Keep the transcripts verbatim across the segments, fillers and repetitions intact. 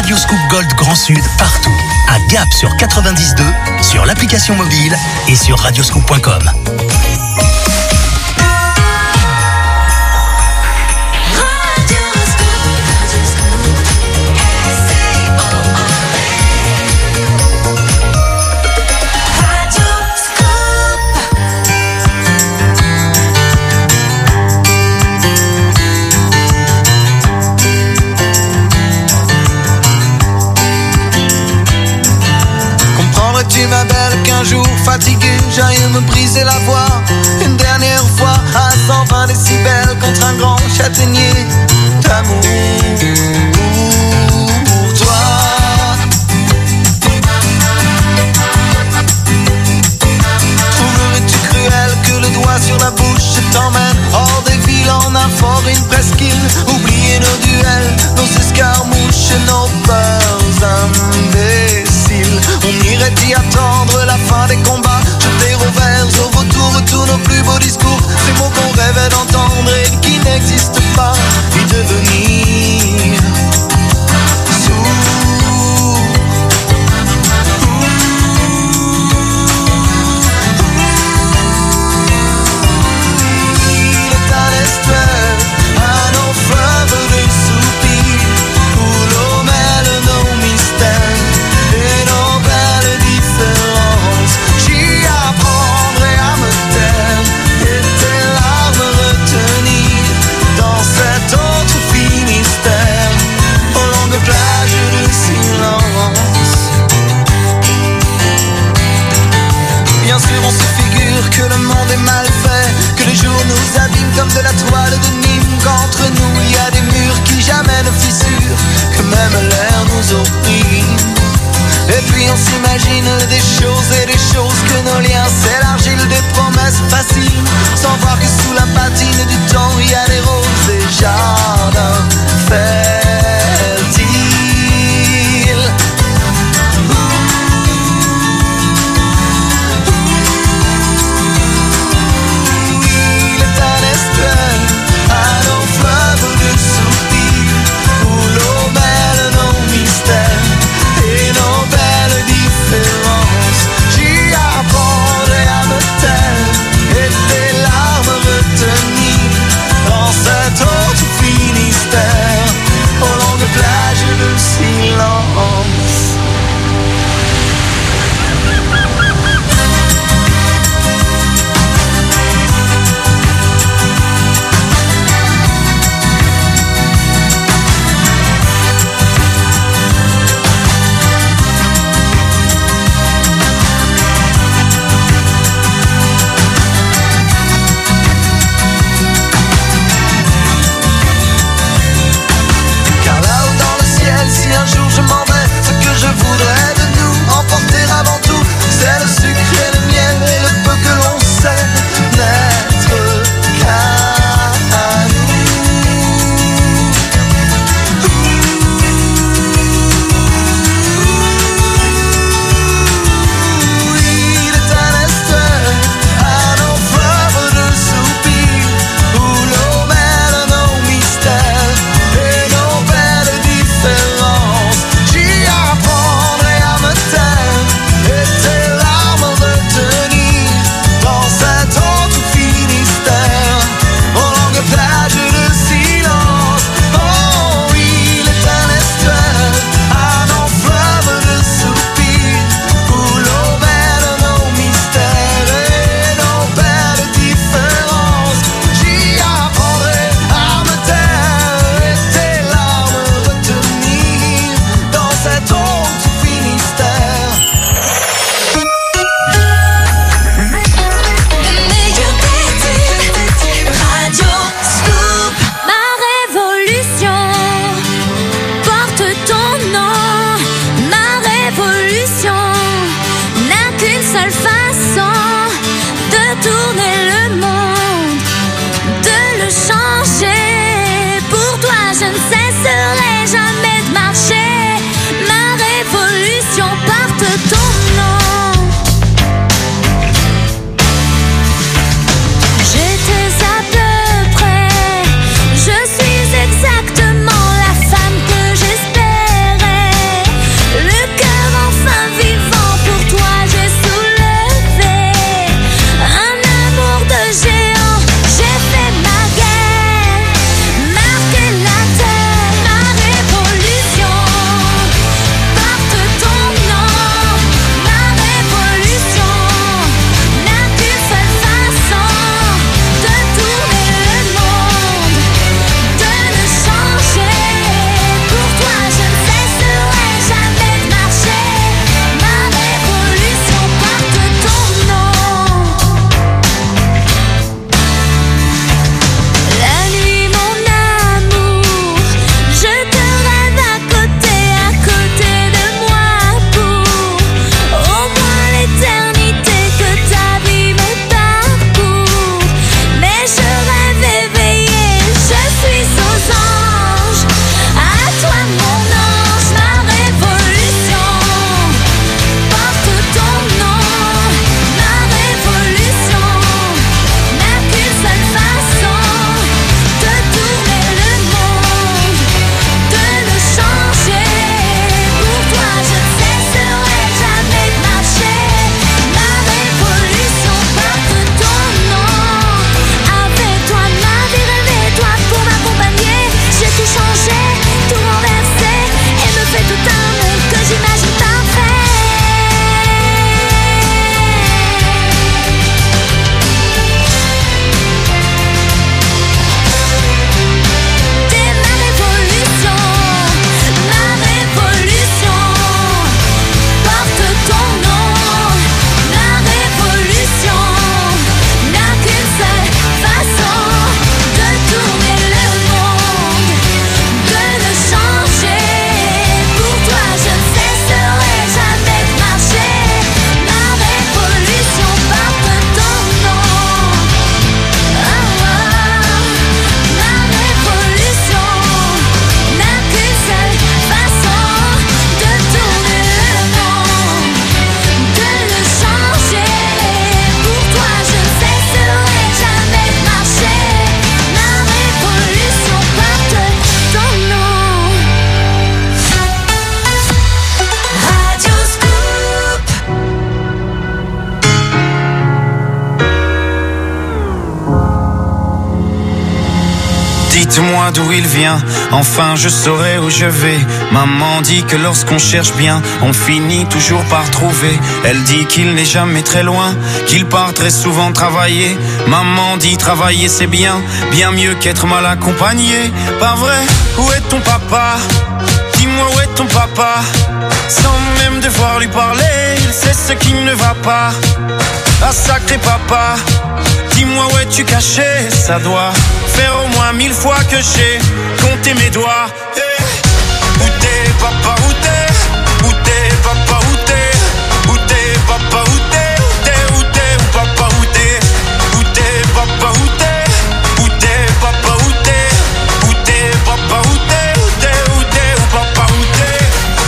Radioscoop Gold Grand Sud partout. À Gap sur quatre-vingt-dix deux, sur l'application mobile et sur radioscoop point com. Tu ma belle qu'un jour fatigué j'aille me briser la voix une dernière fois à cent vingt décibels contre un grand châtaignier d'amour pour toi. Trouverais-tu cruel que le doigt sur la bouche t'emmène hors des villes en un fort, une presqu'île? Oublier nos duels, nos escarmouches et nos peurs imbéciles. On irait y attendre la fin des combats, jeter au vert, au vautour tous nos plus beaux discours, ces mots qu'on rêvait d'entendre et qui n'existent pas, y devenir sourd. Il est un estuaire, un enfleuve de soupirs, où l'eau mêle nos mystères et nos belles différences. J'y apprendrai à me taire et tes larmes retenir dans cet autre Finistère, aux longues plages de silence. Bien sûr on se figure que le monde est mal fait, que les jours nous abîment comme de la toile de Nîmes, qu'entre nous il y a des murs qui jamais ne fissurent, que même l'air nous opprime. Et puis on s'imagine des choses et des choses, que nos liens s'élargissent, des promesses faciles, sans voir que sous la patine du temps il y a des roses et jardins fertiles. Il est un estuaire, un enfleuve de soupirs, où l'eau mêle nos mystères et nos belles différences. J'y apprendrai à me Dites-moi d'où il vient, enfin je saurai où je vais. Maman dit que lorsqu'on cherche bien, on finit toujours par trouver. Elle dit qu'il n'est jamais très loin, qu'il part très souvent travailler. Maman dit travailler c'est bien, bien mieux qu'être mal accompagné. Pas vrai? Où est ton papa? Dis-moi où est ton papa? Sans même devoir lui parler, il sait ce qui ne va pas. Ah sacré papa, dis-moi où es-tu caché? Ça doit faire au moins mille fois que j'ai compté mes doigts. Hey. Où t'es papa, où t'es? Où t'es papa, où t'es? Où t'es papa, où t'es? Où t'es, où t'es, où papa, où t'es? Où t'es papa, où t'es? Où t'es papa, où t'es? Où t'es papa, où t'es? Où t'es, où t'es, où papa, où t'es?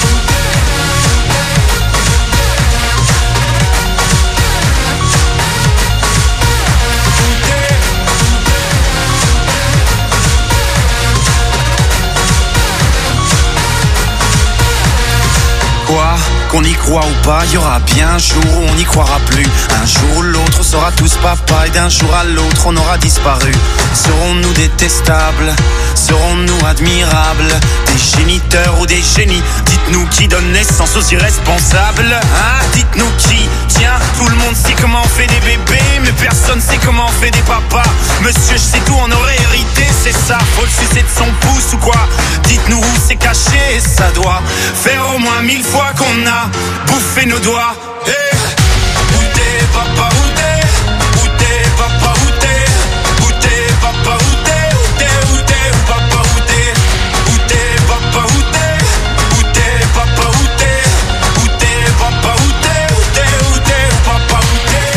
Quoi? Qu'on y croit ou pas, y aura bien un jour où on n'y croira plus. Un jour ou l'autre, on sera tous papa, et d'un jour à l'autre, on aura disparu. Serons-nous détestables? Serons-nous admirables? Des géniteurs ou des génies? Dites-nous qui donne naissance aux irresponsables. Hein? Dites-nous qui? Tiens, tout le monde sait comment on fait des bébés, mais personne sait comment on fait des papas. Monsieur, je sais tout, on aurait hérité, c'est ça. Faut le sucer de son pouce ou quoi? Dites-nous où c'est caché, ça doit faire au moins mille fois qu'on a bouffé nos doigts. Hey. Où t'es papa, où t'es? Où t'es papa, où t'es? Où t'es papa, où t'es? Où t'es, où t'es, où papa, où t'es? Où t'es papa, où t'es? Où t'es papa, où t'es? Où t'es papa, où t'es? Où t'es, où t'es, où papa, où t'es?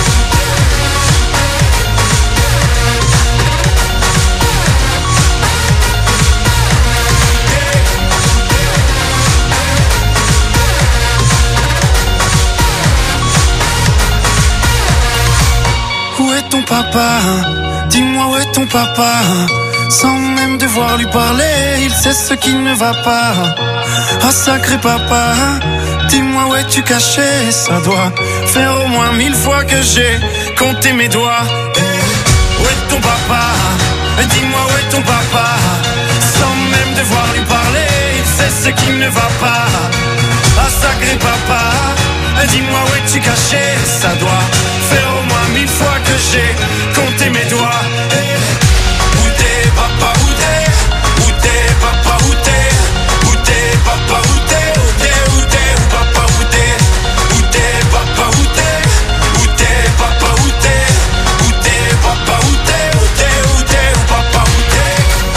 Où est ton papa? Dis-moi où est ton papa? Sans même devoir lui parler, il sait ce qui ne va pas. Oh sacré papa, dis-moi où es-tu caché? Ça doit faire au moins mille fois que j'ai compté mes doigts. Où est ton papa? Dis-moi où est ton papa? Sans même devoir lui parler, il sait ce qui ne va pas. Ah sacré papa, dis-moi où es-tu caché? Ça doit faire au moins mille fois que j'ai compté mes doigts. Hey. Où t'es papa, où t'es? Où t'es papa, où t'es? Où t'es papa, où t'es? Où t'es, où t'es, où papa, où t'es? Où t'es papa, où t'es? Où t'es papa, où t'es? Où t'es papa, où t'es? Où t'es, où t'es, où papa, où t'es?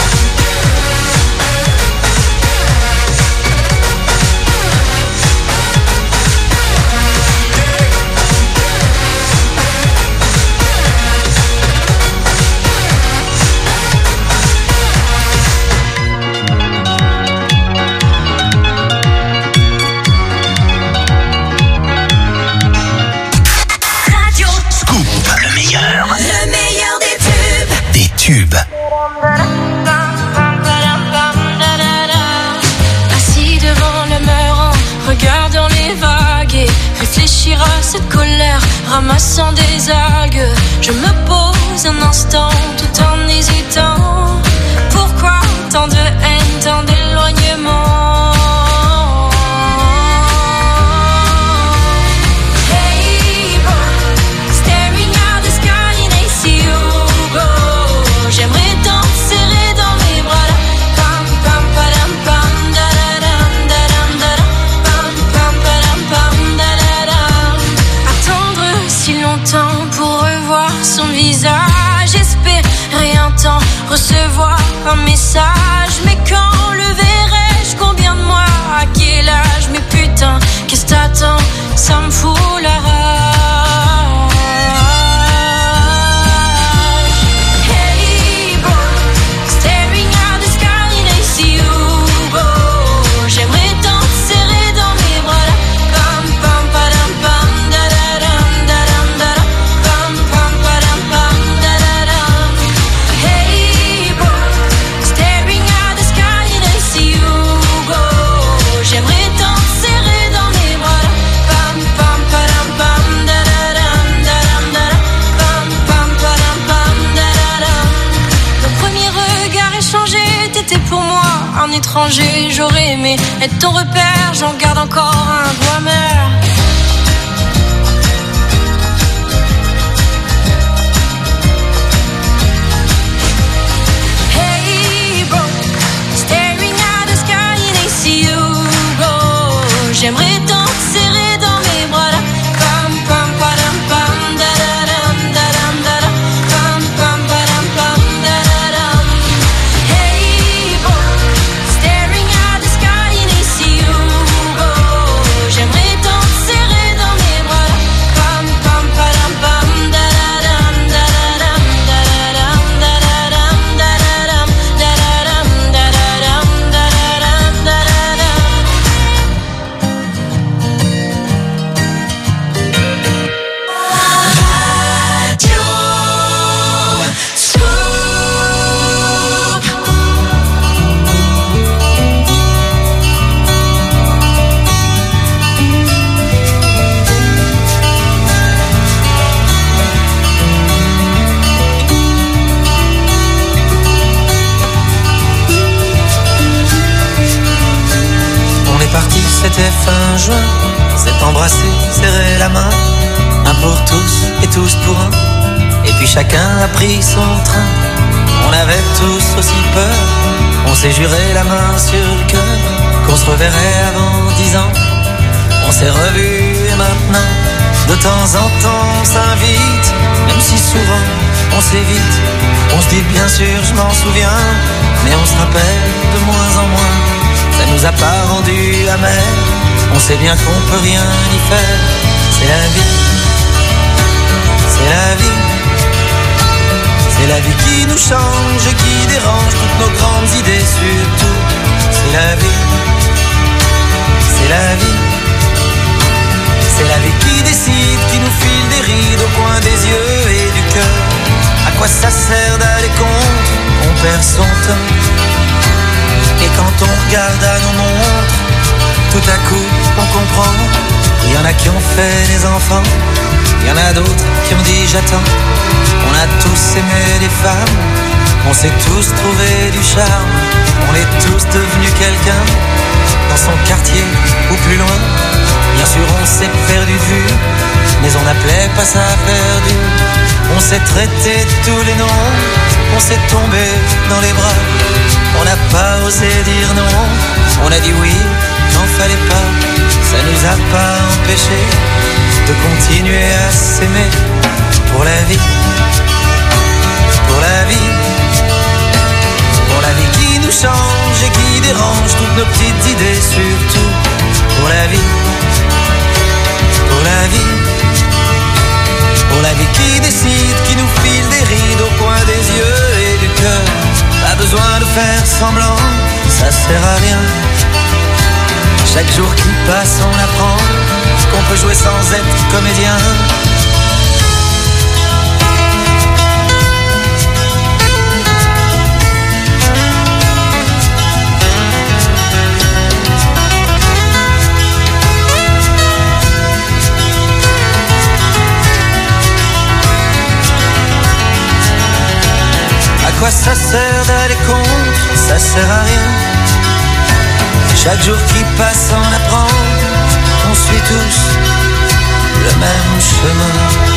Assis devant le mur en regardant les vagues et réfléchir à cette colère, ramassant des algues. Je me pose un instant tout en hésitant. Pourquoi tant de haine, tant d'éloignement? Hey boy, staring at the sky and I see you go. J'aimerais tant te serrer dans mes bras là. Pam pam padam pam da da dam da dam da dam. Pam pam padam pam da da dam. Attendre si longtemps pour revoir son visage, espérer un temps recevoir un message. Mais quand le verrai-je? Combien de mois? À quel âge? Mais putain, qu'est-ce que t'attends? Ça me fout la rage. Hey boy, staring at the sky and I see you go. J'aimerais tant te serrer dans mes bras là. Pam pam padam pam da da dam da dam da dam. Pam pam padam pam da da dam. Hey boy, staring at the sky and I see you go. J'aimerais tant te serrer dans mes bras là. Pam pam étranger. J'aurais aimé être ton repère, j'en garde encore un goût amer. Hey bro, staring at the sky and I see you go. J'aimerais tant te serrer dans mes bras là. Pam pam padam pam da da dam da dam da da. Pam pam padam pam da da dam. Hey bro, staring at the sky and I see you go. J'aimerais tant te serrer dans mes bras là. Pam pam padam pam da da dam da da dam da da dam da da dam da da dam da da dam da da dam da da dam da da dam. On est parti, c'était fin juin. S'est embrassé, serré la main. Un pour tous et tous pour un. Et puis chacun a pris son train. On avait tous aussi peur. On s'est juré la main sur le cœur qu'on se reverrait avant dix ans. On s'est revus et maintenant de temps en temps on s'invite. Même si souvent on s'évite. On se dit bien sûr je m'en souviens. Mais on se rappelle de moins en moins. Ça nous a pas rendu amers. On sait bien qu'on peut rien y faire. C'est la vie. C'est la vie. C'est la vie qui nous change et qui dérange toutes nos grandes idées surtout. C'est la vie. C'est la vie. C'est la vie qui décide, qui nous file des rides au coin des yeux et du cœur. À quoi ça sert d'aller contre? On perd son temps. Et quand on regarde à nos montres, tout à coup on comprend. Il y en a qui ont fait des enfants, il y en a d'autres qui ont dit j'attends. On a tous aimé des femmes, on s'est tous trouvé du charme. On est tous devenus quelqu'un, dans son quartier ou plus loin. Bien sûr on s'est perdu de vue, mais on n'appelait pas ça perdu. On s'est traité de tous les noms, on s'est tombé dans les bras. On n'a pas osé dire non, on a dit oui quand fallait pas. Ça nous a pas empêché de continuer à s'aimer. Pour la vie, pour la vie, pour la vie qui nous change et qui dérange toutes nos petites idées surtout. Pour la vie, pour la vie, pour la vie qui décide, qui nous file des rides au coin des yeux et du cœur. Pas besoin de faire semblant, ça sert à rien. Chaque jour qui passe on apprend qu'on peut jouer sans être comédien. À quoi ça sert d'aller contre? Ça sert à rien. Chaque jour qui passe on apprend qu'on suit tous le même chemin.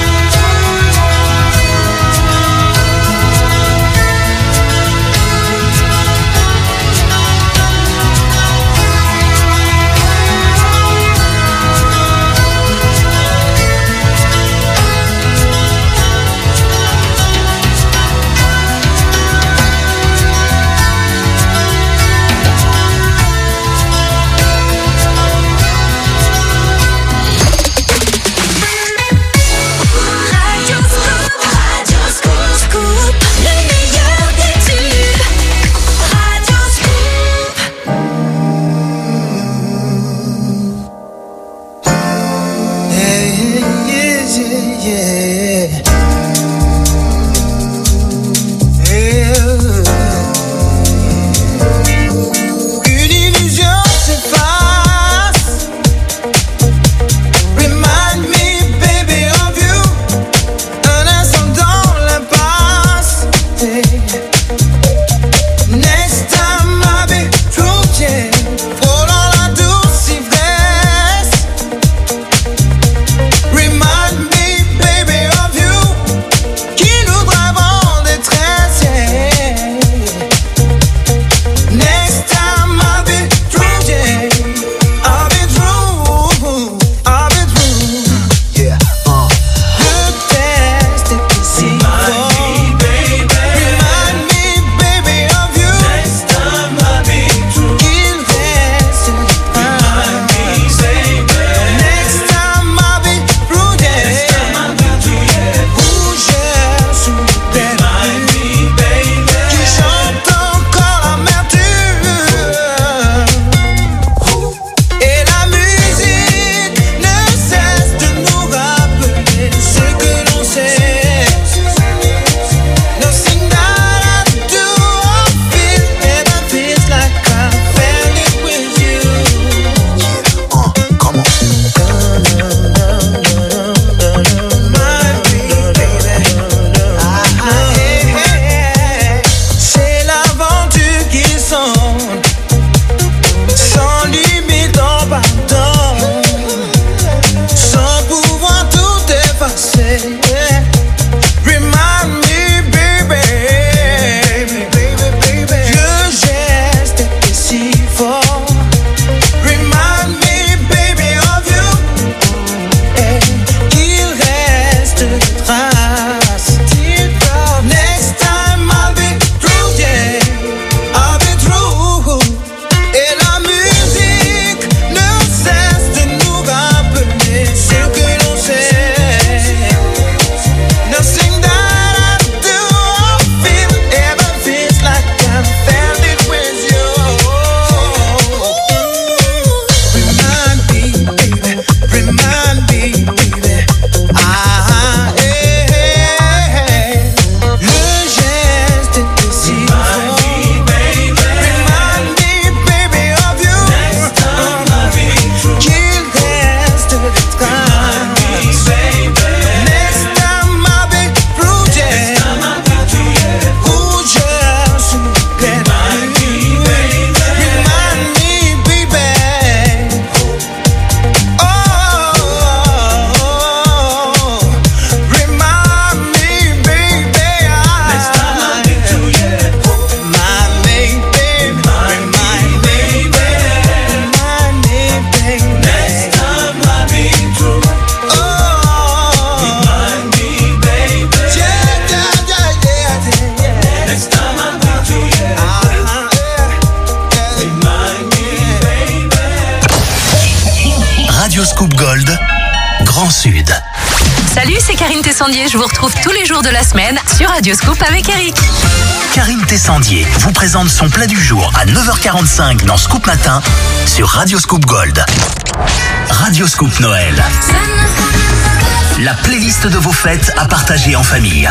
Gold, Grand Sud. Salut, c'est Karine Tessandier. Je vous retrouve tous les jours de la semaine sur Radio Scoop avec Eric. Karine Tessandier vous présente son plat du jour à neuf heures quarante-cinq dans Scoop Matin sur Radio Scoop Gold. Radio Scoop Noël. La playlist de vos fêtes à partager en famille.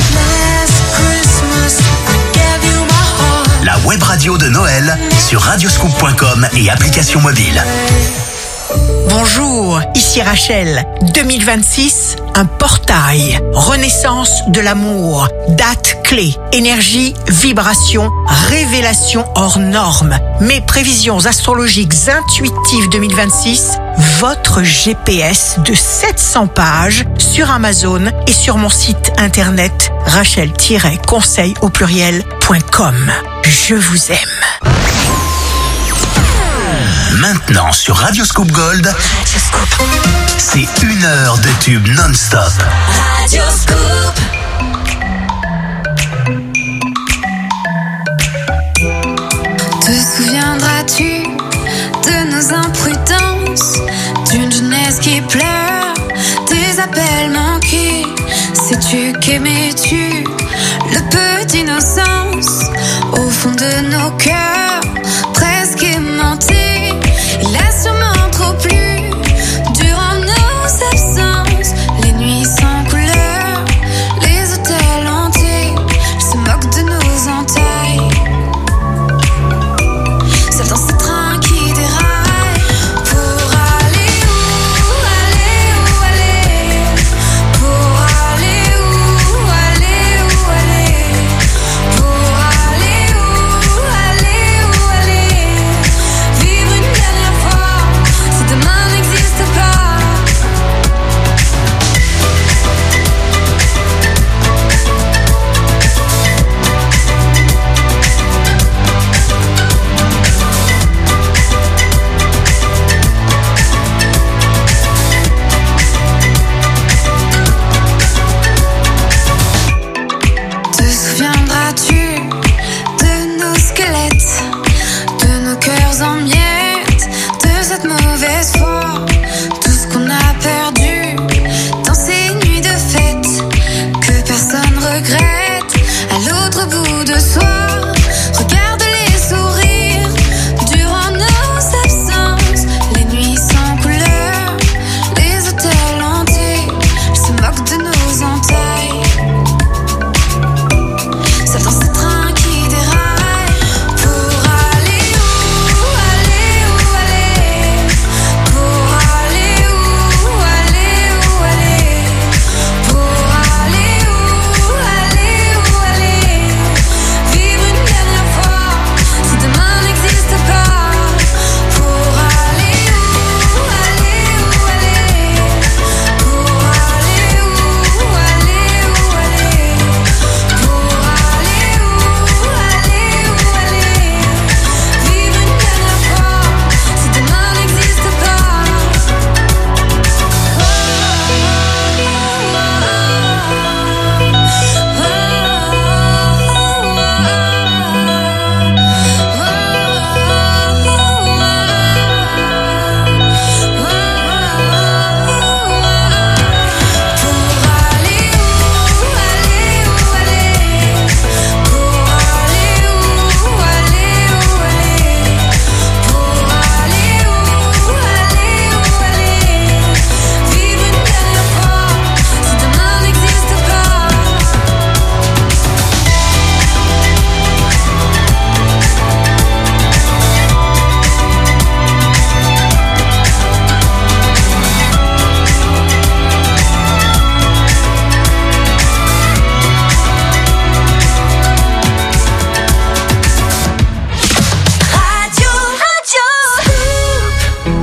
La web radio de Noël sur radioscoop point com et application mobile. Bonjour, ici Rachel. deux mille vingt-six, un portail. Renaissance de l'amour. Date clé. Énergie, vibration, révélation hors norme. Mes prévisions astrologiques intuitives deux mille vingt-six. Votre G P S de sept cents pages sur Amazon et sur mon site internet rachel tiret conseil au pluriel point com. Je vous aime. Maintenant sur Radio Scoop Gold, c'est une heure de tube non-stop. Radio Scoop. Te souviendras-tu de nos imprudences, d'une jeunesse qui pleure, des appels manqués? Sais-tu qu'aimais-tu le peu d'innocence au fond de nos cœurs, presque aimantés? Il a sûrement trop plu durant nos absences, les nuits sans couleur, les hôtels hantés, se moquent de nos entailles. C'est dans ce train qui déraille pour aller où, aller où, aller, pour aller où, aller où, aller, pour aller où, aller où, aller, vivre une dernière fois si demain n'existe pas. Te souviendras-tu de nos squelettes, de nos cœurs en miettes, de cette mauvaise foi, tout ce qu'on a perdu dans ces nuits de fête que personne regrette à l'autre bout de soi. Regarde les sourires durant nos absences, les nuits sans couleur, les hôtels hantés, se moquent de nos entailles. C'est dans ce train qui déraille pour aller où, aller où, aller, pour aller où, aller où, aller, pour aller où, aller où, aller, vivre une dernière fois si demain n'existe pas. Pour aller où, aller où, aller, pour aller où, aller où, aller, pour aller où, aller où, aller, vivre une dernière fois si demain n'existe pas. Radio, Radio Scoop.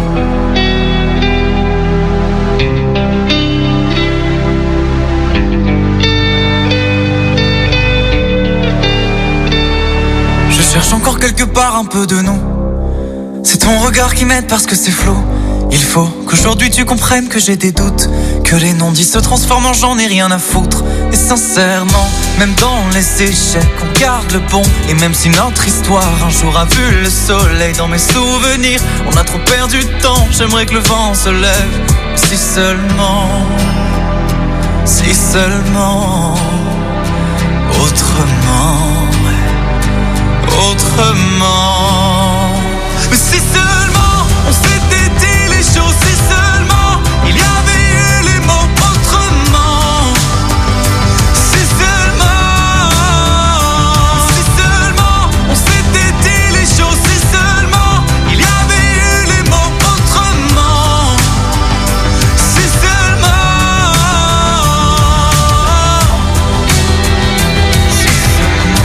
Je cherche encore quelque part un peu de nous. C'est ton regard qui m'aide parce que c'est flou. Il faut qu'aujourd'hui tu comprennes que j'ai des doutes, que les non-dits se transforment en j'en ai rien à foutre. Et sincèrement, Même dans les échecs, on garde le bon. Et même si notre histoire un jour a vu le soleil, dans mes souvenirs, on a trop perdu de temps. J'aimerais que le vent se lève. Si seulement, si seulement, autrement, autrement. Mais si seulement on s'était dit les choses, si seulement il y avait eu les mots autrement. Si seulement, si seulement on s'était dit les choses, si seulement il y avait eu les mots autrement. Si seulement, si seulement.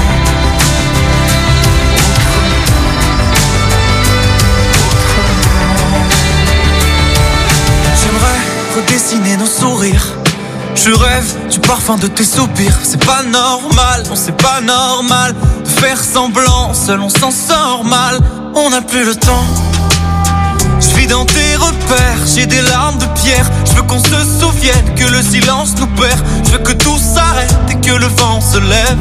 J'aimerais redessiner nos sourires. Je rêve du parfum de tes soupirs. C'est pas normal, non c'est pas normal de faire semblant, seul on s'en sort mal. On n'a plus le temps. Je vis dans tes repères, j'ai des larmes de pierre. Je veux qu'on se souvienne que le silence nous perd. Je veux que tout s'arrête et que le vent se lève.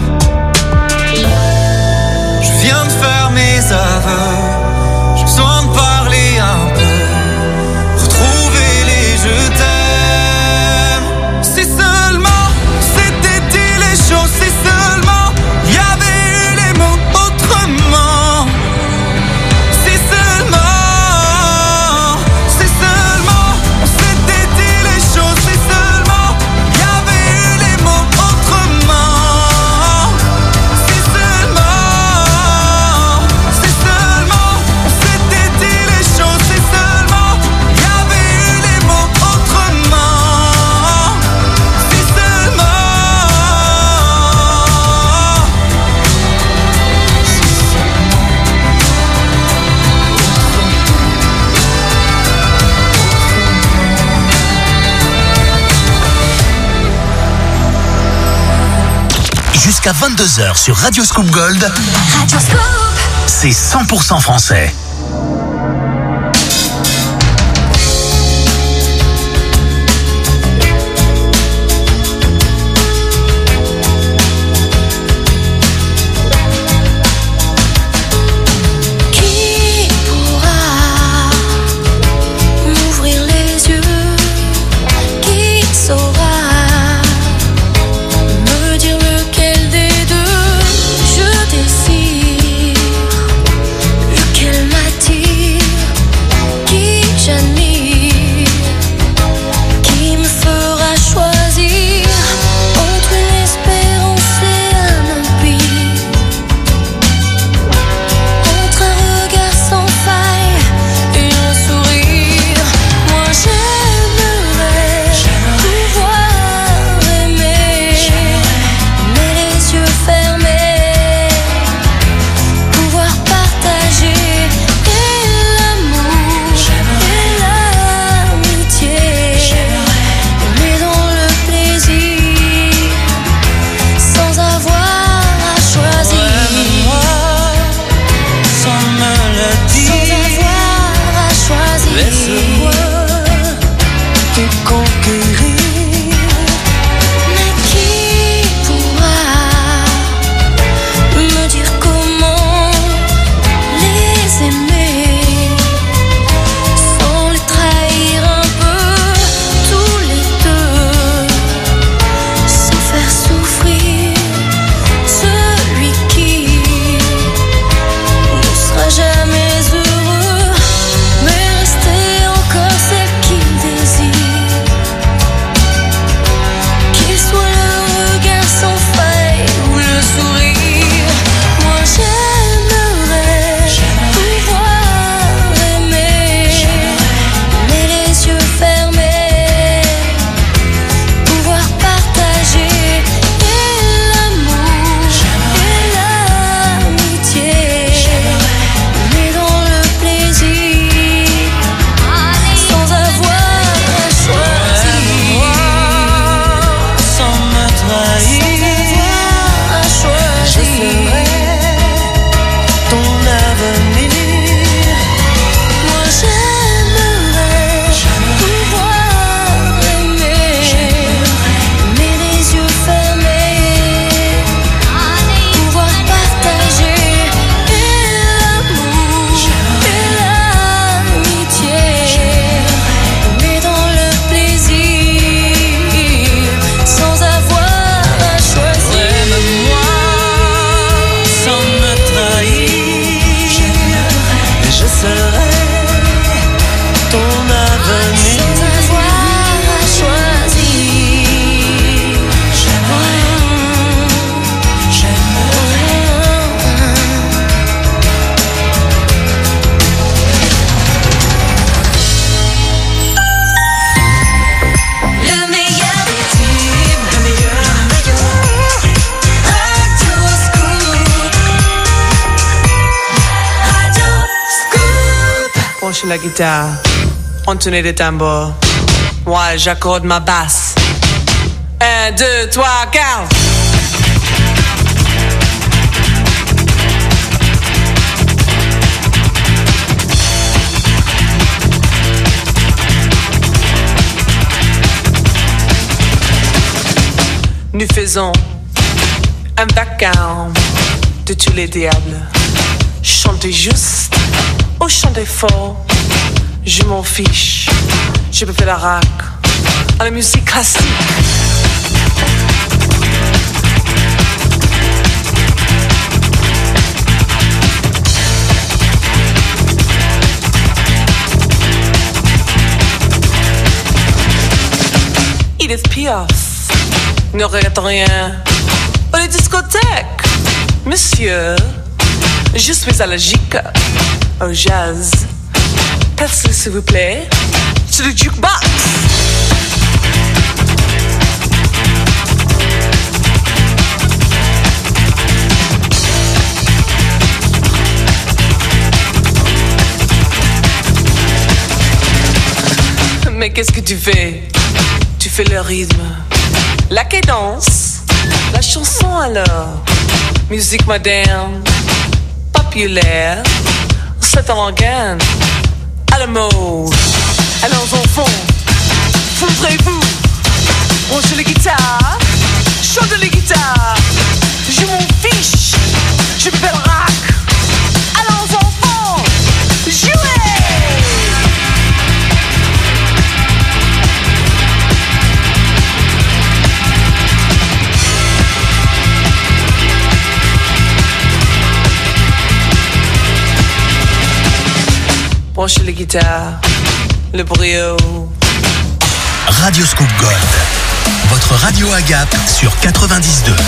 Je viens de faire mes aveux. J'ai besoin de parler un peu, retrouver les je t'aime. Si seulement c'était dit les choses, si seulement il y avait eu les mots autrement. Si seulement, si seulement on s'était dit les choses, si seulement il y avait eu les mots autrement. Si seulement, si seulement on s'était dit les choses, si seulement il y avait eu les mots autrement. Si seulement, Jusqu'à vingt-deux heures sur Radio Scoop Gold, Radio Scoop. c'est cent pour cent français. Qui pourra m'ouvrir les yeux? Qui saura me dire lequel des deux je désire, lequel m'a sur la guitare, entonner des tambours. Moi, j'accorde ma basse. Un, deux, trois, quatre. Nous faisons un vacarme de tous les diables. Chantez juste ou chantez fort, je m'en fiche. Je peux faire la rock à la musique classique. Edith Piaf ne regrette rien. Aux les discothèques, monsieur, je suis allergique au jazz. Passez s'il vous plaît sur le jukebox. Mais qu'est-ce que tu fais? Tu fais le rythme, la cadence, la chanson alors. Musique moderne, populaire, c'est un organe à la mode. Alors enfants, fondrez-vous, branchez les guitares, chantez les guitares. Je m'en fiche, je fais le rock. Alors enfants, jouez! Branchez les guitares, le brio. Radio Scoop Gold, votre radio à Gap sur quatre-vingt-dix deux.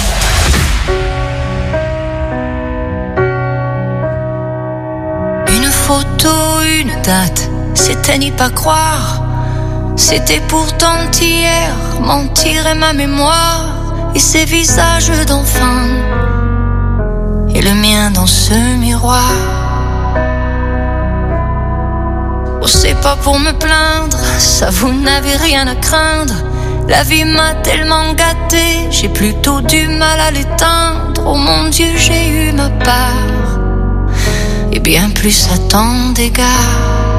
Une photo, une date, c'était n'y pas croire. C'était pourtant hier, mentir est ma mémoire. Et ces visages d'enfants, et le mien dans ce miroir. Oh, c'est pas pour me plaindre, ça vous n'avez rien à craindre. La vie m'a tellement gâté, j'ai plutôt du mal à l'éteindre. Oh mon Dieu, j'ai eu ma part, et bien plus à tant d'égards.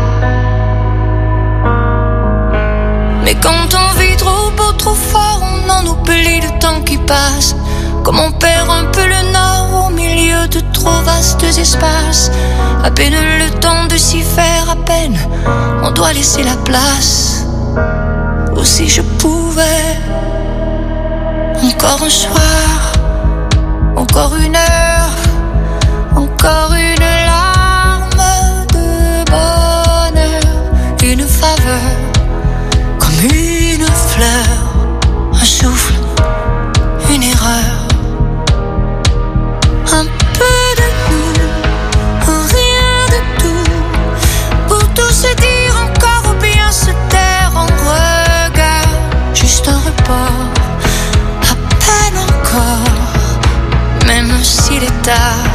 Mais quand on vit trop beau, trop fort, on en oublie le temps qui passe. Comme on perd un peu le nord au milieu de trop vastes espaces. À peine le temps de s'y faire, à peine on doit laisser la place. Ou si je pouvais, encore un soir, encore une heure, encore une larme de bonheur, une faveur, comme une fleur, un souffle, une erreur. Un peu de nous, rien de tout, pour tout se dire encore ou bien se taire en regard. Juste un report, à peine encore, même s'il est tard.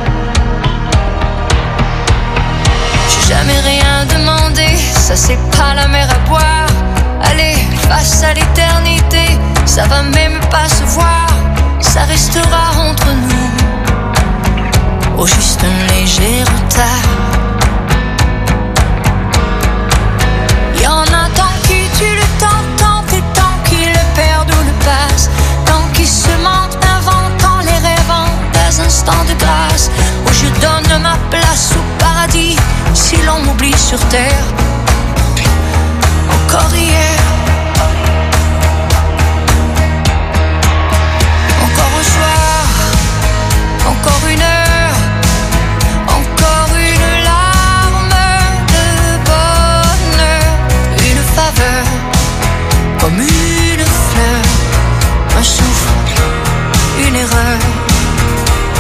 J'ai jamais rien demandé, ça c'est pas la mer à boire. Allez, face à l'éternité, ça va même pas se voir. Ça restera entre nous, au juste un léger retard. Y'en a tant qui tuent le temps, tant et tant qui le perdent ou le passent, tant qui se mentent, inventant les rêvant des instants de grâce, où je donne ma place au paradis, si l'on m'oublie sur terre. Encore hier, encore un soir, encore une heure, encore une larme de bonheur, une faveur, comme une fleur, un souffle, une erreur.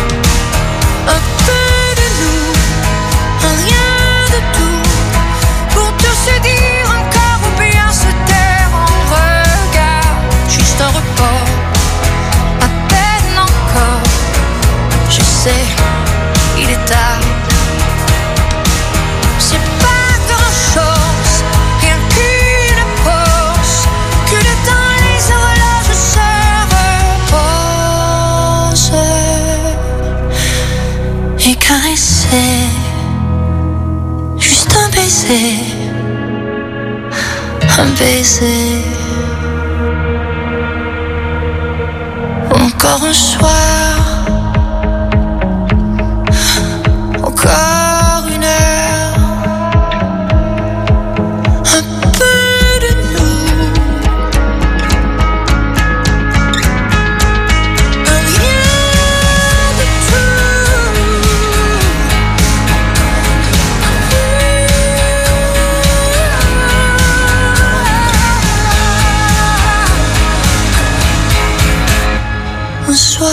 Un peu de nous, un rien de tout, caresser, juste un baiser, un baiser. Encore un soir, encore une heure, un peu de nous, un rien de tout. Un soir.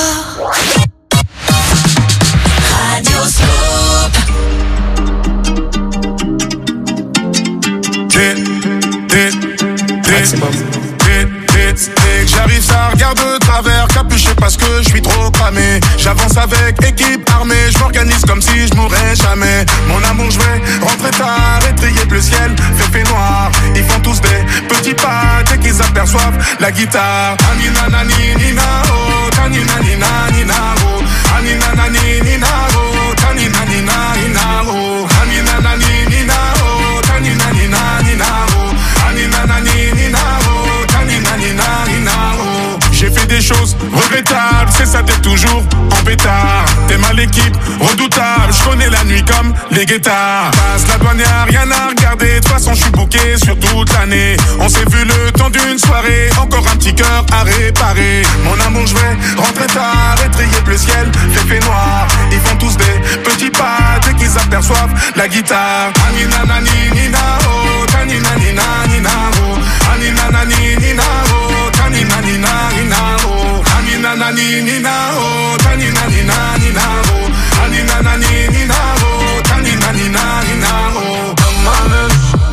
J'arrive, ça regarde de travers, capuché parce que je suis trop cramé. J'avance avec équipe armée, je m'organise comme si je mourrais jamais. Mon amour, je vais rentrer tard, étrier le ciel, fait fait noir. Ils font tous des petits pas dès qu'ils aperçoivent la guitare. Anina nani nina oh, tanina nina nina oh, anina nani nina oh, tanina nina nina oh, anina nani nina oh, tanina nina nina oh, anina nani nina oh, tanina nina nina oh. J'ai fait des choses regrettables, c'est ça, t'es toujours en pétard. T'es mal l'équipe, redoutable, je connais la nuit comme les guettards. Passe la douane, y'a rien à regarder, de toute façon je suis booké sur toute l'année. On s'est vu le temps d'une soirée, encore un petit cœur à réparer. Mon amour, je vais rentrer tard, étrier le ciel, fait fait noir. Ils font tous des petits pas dès qu'ils aperçoivent la guitare. Anina nani nina oh, tanina nina nina oh, anina nani nina oh, tanina nina nina oh, anina nani nina oh, tanina nina nina oh, anina nani nina oh, tanina nina nina oh. Amanes,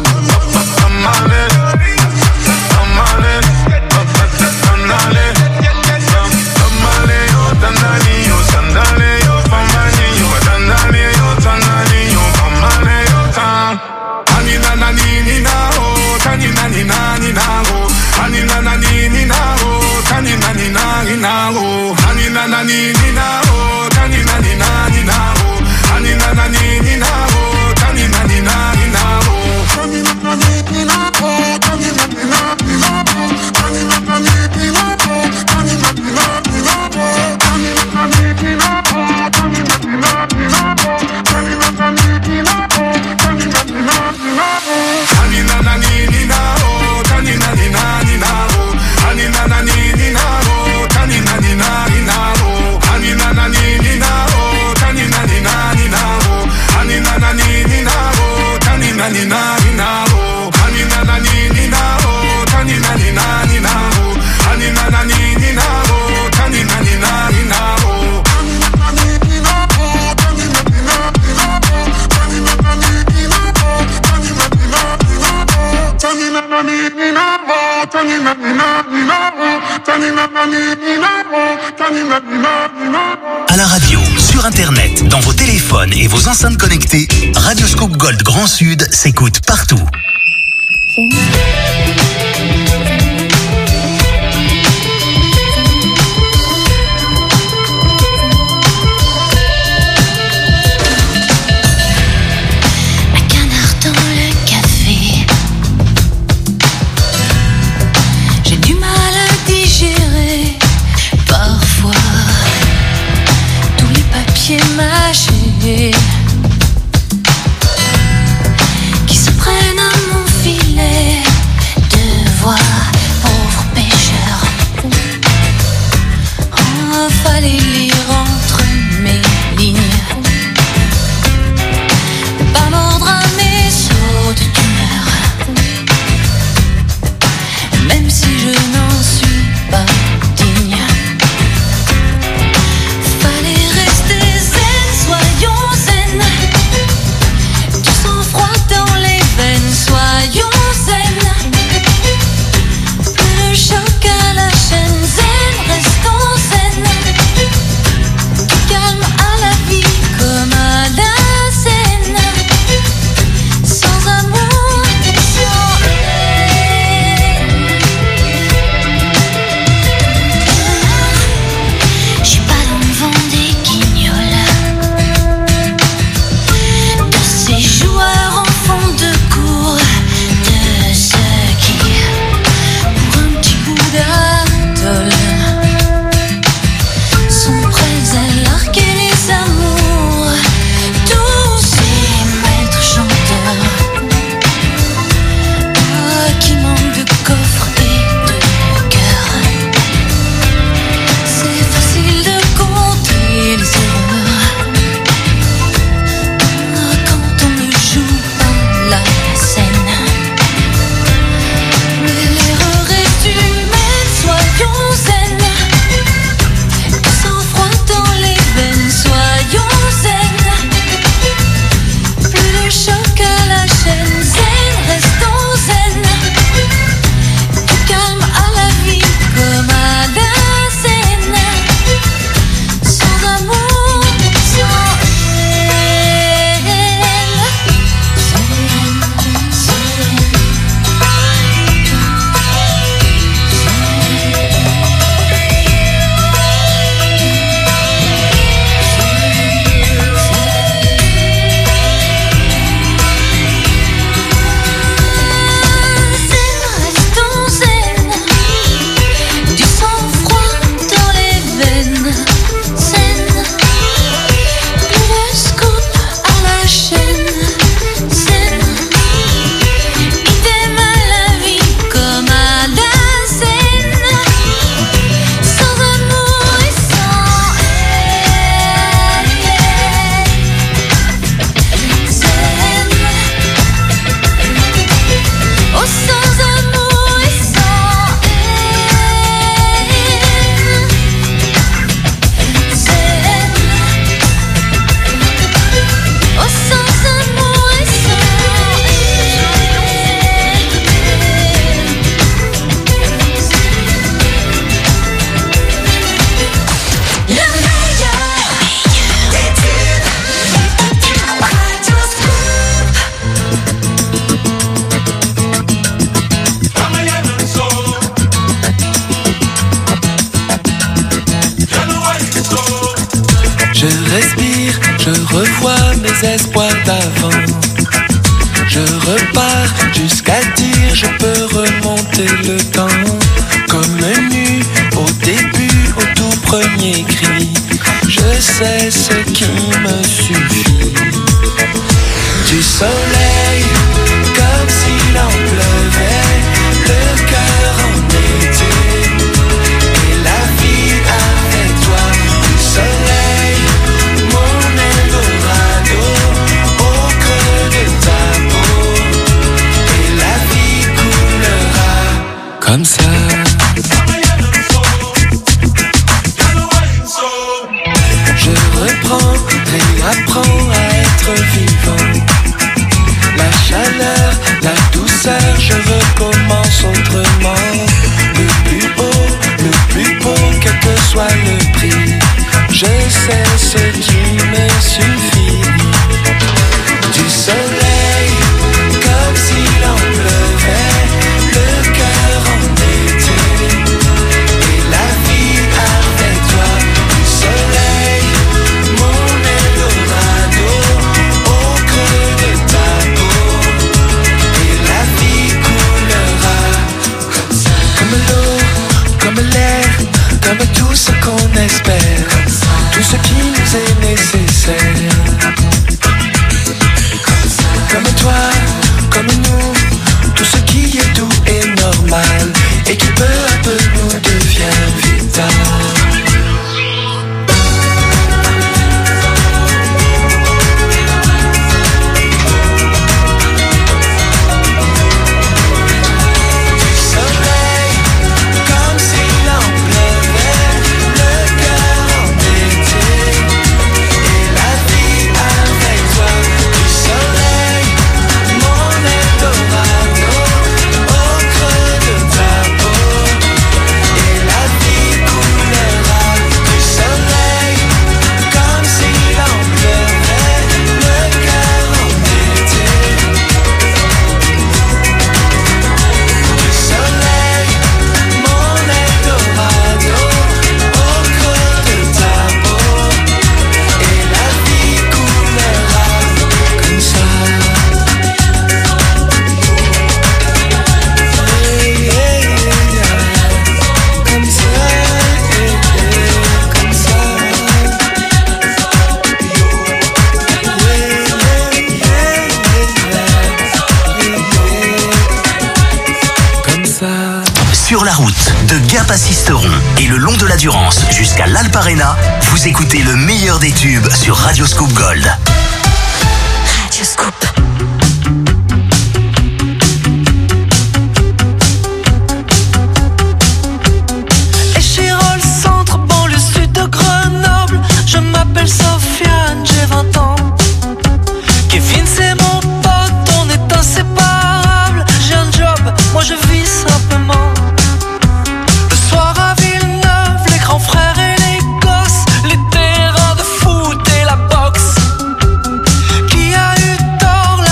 amanes, amanes, sandale, sandale, yo sandale, yo sandale, yo famani, yo sandale, yo sandale, yo famani, yo san. Anina nani nina oh, tanina nina nina oh, anina nani nina oh, tanina nina nina oh, anina nani nina oh, tanina nina nina oh, anina nani nina oh, tanina nina nina oh, tanina nani nina oh, tanina nina nina oh, tanina nani nina oh, tanina nina nina oh, tanina nani nina oh, tanina nina nina oh, tanina nani nina oh, tanina nina nina oh, anina nani nina oh, tanina nina nina oh, anina nani nina oh, tanina nina nina oh, anina nani nina oh, tanina nina nina oh, anina nani nina oh, tanina nina nina oh, anina nani nina oh, tanina nina nina oh, anina nani nina oh, tanina nina nina oh, anina nani nina oh, tanina nina nina oh, tanina nani nina oh, tanina nina nina oh, tanina nani nina oh, tanina nina nina oh, tanina nani nina oh, tanina nina nina oh. À la radio, sur internet, dans vos téléphones et vos enceintes connectées, Radioscoop Gold Grand Sud s'écoute partout. Un canard dans le café. J'ai du mal à digérer parfois tous les papiers mâchés qui se prennent à mon filet de voix, pauvre pêcheur. Oh, fallait lire entre mes lignes, ne pas mordre à mes sauts d'humeur, même si je n'en suis pas digne. Fallait rester zen, soyons zen, du sang-froid dans les veines, soyons zen, le choc à la chaîne, zen, restons zen, Je respire, je revois mes espoirs d'avant. Je repars jusqu'à dire je peux remonter le temps. Comme nu au début, au tout premier cri. Je sais ce qui me suffit. Du soleil, comme s'il en pleuvait, le cœur en été. Et la vie avec toi. Du soleil, mon Eldorado, au creux de ta peau. Et la vie coulera comme ça. Je reprends, réapprends à être vivant. La chaleur, la douceur, je recommence autrement. Le plus haut, le plus beau, quel que soit le prix. Je sais ce qui me suffit. Du soleil, comme s'il en pleuvait, le cœur en été. Et la vie avec toi. Du soleil, mon Eldorado, au creux de ta peau. Et la vie coulera comme ça. Comme l'eau, comme l'air, comme tout ce qu'on espère. Tout ce qui nous est nécessaire. Comme toi, comme nous, tout ce qui est doux et normal. Et qui peu à peu nous devient vital. Sur la route, de Gap à Sisteron et le long de la Durance jusqu'à l'Alpe Arena, vous écoutez le meilleur des tubes sur Radio Scoop Gold. Radio Scoop. Échirol, centre, banlieue sud de Grenoble. Je m'appelle Sofiane, j'ai vingt ans. Kevin, c'est mon pote, on est inséparables. J'ai un job, moi je vis simplement. Le soir à Villeneuve, les grands frères et les gosses, les terrains de foot et la boxe. Qui a eu tort?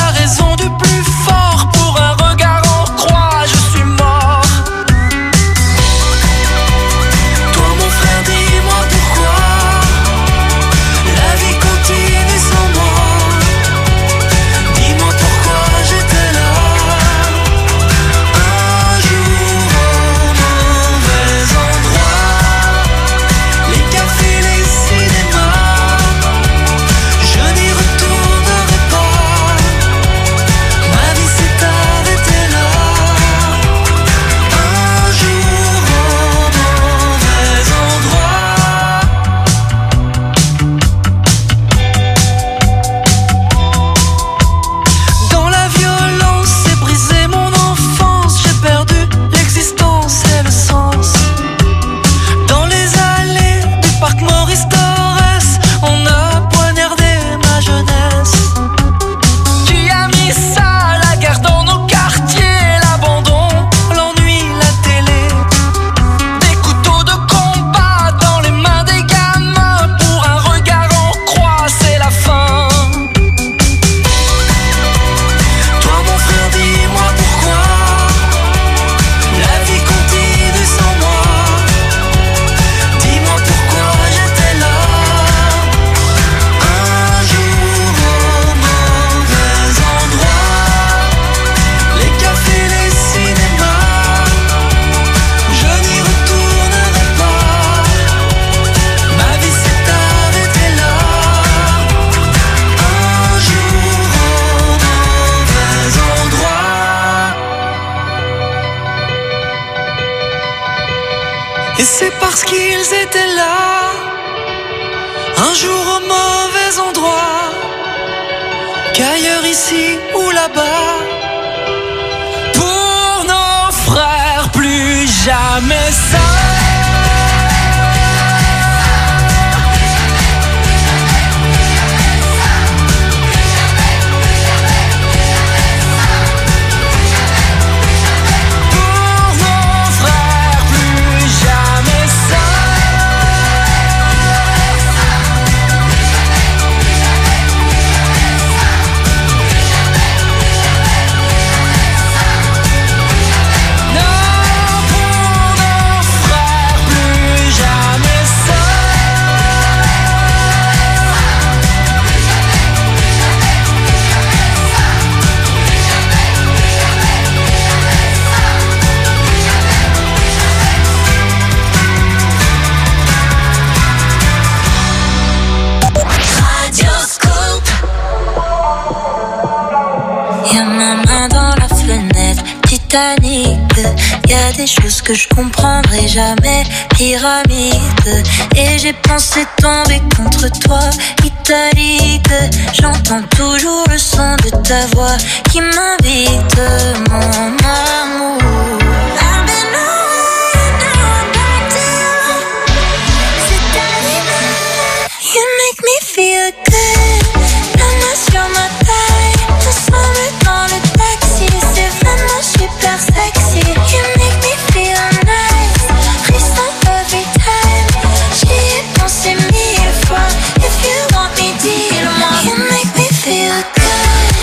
mauvais endroit qu'ailleurs ici ou là-bas. Pour nos frères, plus jamais ça. Y a des choses que je comprendrai jamais, pyramide. Et j'ai pensé tomber contre toi, italique. J'entends toujours le son de ta voix qui m'invite, mon amour. I've been on, now I'm back down. C'est arrivé, you make me feel good. La main sur ma taille, ensemble dans le taxi. C'est vraiment super sexy. You make me feel nice. Frisson every time. J'y ai pensé mille fois. If you want me, dis-le-moi. You make me feel good.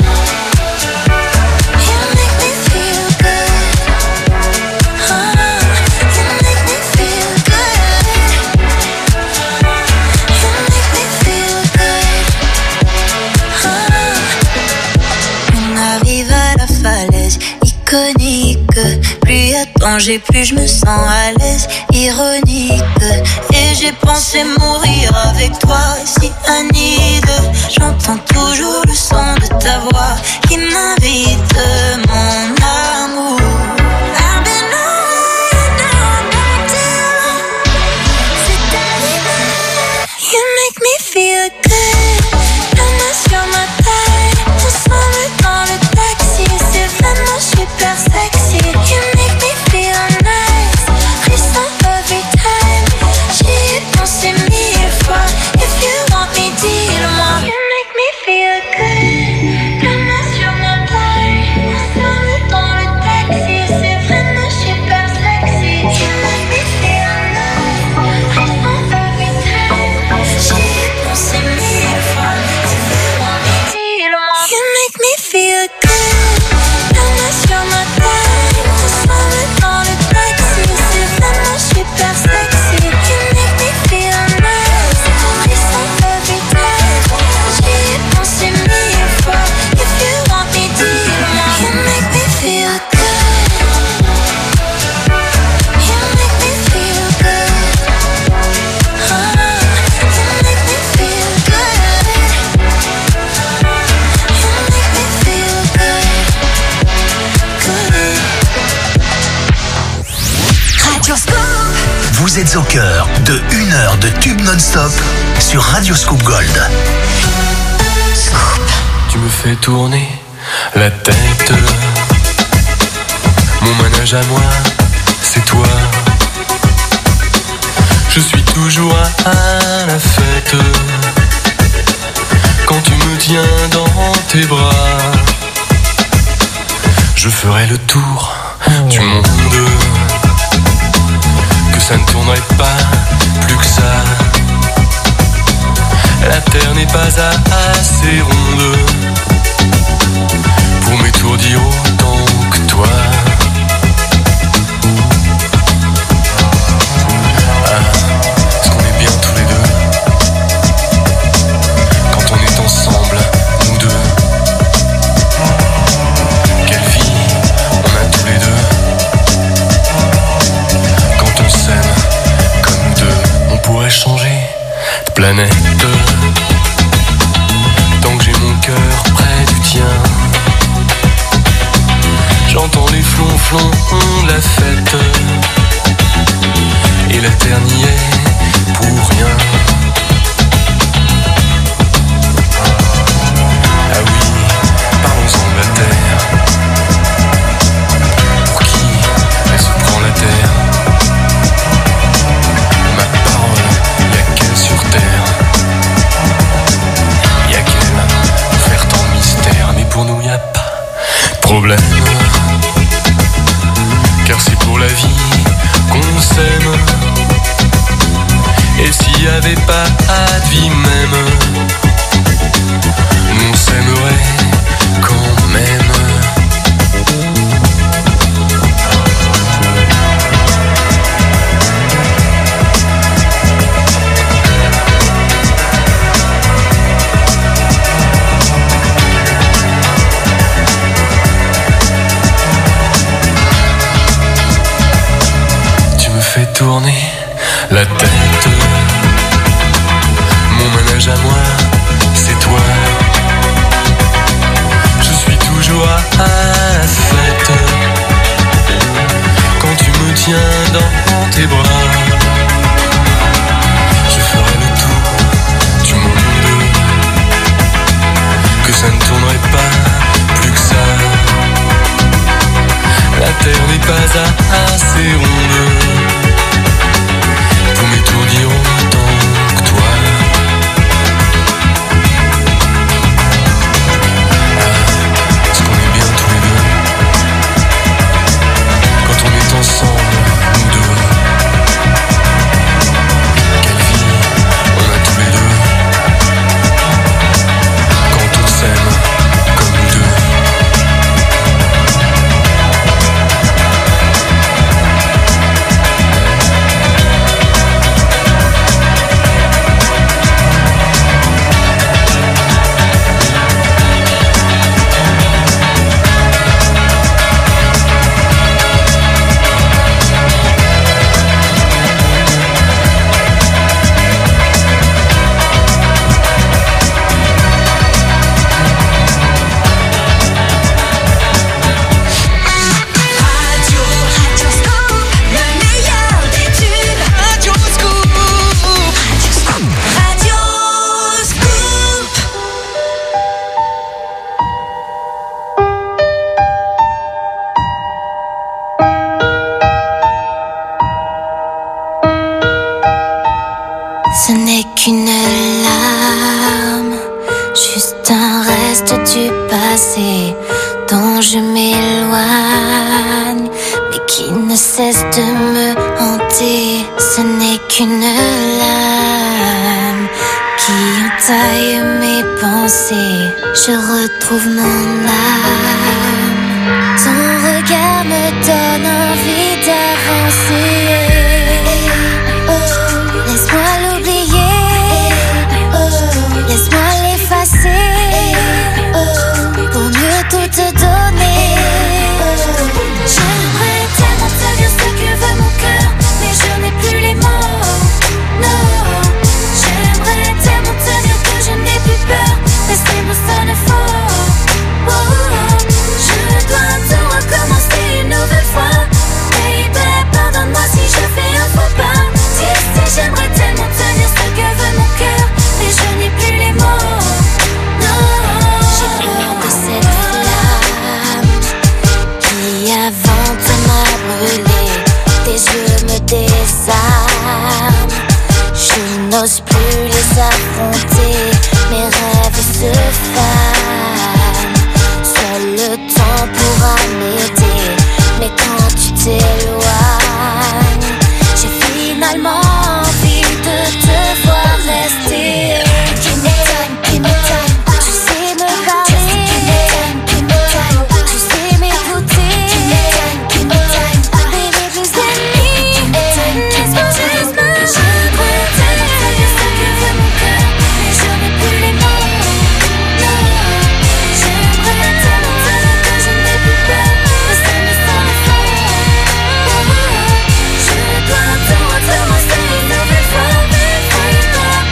You make me feel good. Oh, you make me feel good. You make me feel good. Oh. On arrive à la falaise iconique. Plus y a de danger, plus je me sens à l'aise, ironique. Et j'ai pensé mourir avec toi, si Anide. J'entends toujours le son de ta voix qui m'invite, mon amour. I've been on, now I'm back down. C'est arrivé, you make me feel good. La main sur ma taille, ensemble dans le taxi. C'est vraiment super sexy. You make me feel nice. Frisson every time. J'y ai pensé mille fois. If you want me, dis-le-moi. You make me feel good. La main sur ma taille, ensemble dans le taxi. C'est vraiment super sexy. You make me feel nice. Frisson every time. J'y ai pensé mille fois. If you want me, dis-le-moi. You make me feel good. La main sur ma taille, ensemble dans le taxi. C'est vraiment super sexy. You make me feel nice. Frisson every time. J'y ai pensé mille fois. If you want me, dis-le-moi. You make me feel good. You make me feel good. Oh, you make me feel good. You make me feel good. Radio Scoop. Vous êtes au cœur de une heure de tube non-stop sur Radio Scoop Gold. Tu me fais tourner la tête. Mon manège à moi, c'est toi. Je suis toujours à la fête quand tu me tiens dans tes bras. Je ferai le tour du monde, que ça ne tournerait pas plus que ça. La terre n'est pas assez ronde pour m'étourdir autant que toi. Ah, est-ce qu'on est bien tous les deux quand on est ensemble, nous deux? Quelle vie on a tous les deux quand on s'aime comme deux. On pourrait changer de planète tant que j'ai mon cœur près du tien. J'entends les flonflons de la fête et la terre n'y est pour rien. problème. Car c'est pour la vie qu'on s'aime. Et s'il n'y avait pas de vie même, on s'aimerait quand même. Tourner la tête. Mon manège à moi, c'est toi. Je suis toujours à sept quand tu me tiens dans tes bras. Je ferai le tour du monde, que ça ne tournerait pas plus que ça. La terre n'est pas assez ronde pour m'étourdir autant que toi. Est-ce qu'on est bien tous les deux quand on est ensemble, nous deux? Quelle vie on a tous les deux quand on s'aime comme nous deux. Ce n'est qu'une larme, juste un reste du passé dont je m'éloigne, mais qui ne cesse de me hanter. Ce n'est qu'une lame qui entaille mes pensées. Je retrouve mon âme, ton regard me donne envie d'avancer. Laisse-moi l'oublier, laisse-moi l'effacer, pour mieux tout te donner. J'aimerais tellement te dire ce que veut mon cœur, mais je n'ai plus les mots, non. J'aimerais tellement te dire que je n'ai plus peur, mais ces mots sonnent faux. Oh, je dois tout recommencer une nouvelle fois. Baby, pardonne-moi si je fais un faux pas. Si, si, j'aimerais tellement te dire ce que veut mon cœur, mais je n'ai plus les mots, non. J'ai peur de cette flamme qui avant de m'a brûlé. Tes yeux me désarment, je n'ose plus les affronter. Mes rêves se fanent, seul le temps pourra m'aider. Mais quand tu t'éloignes, j'ai finalement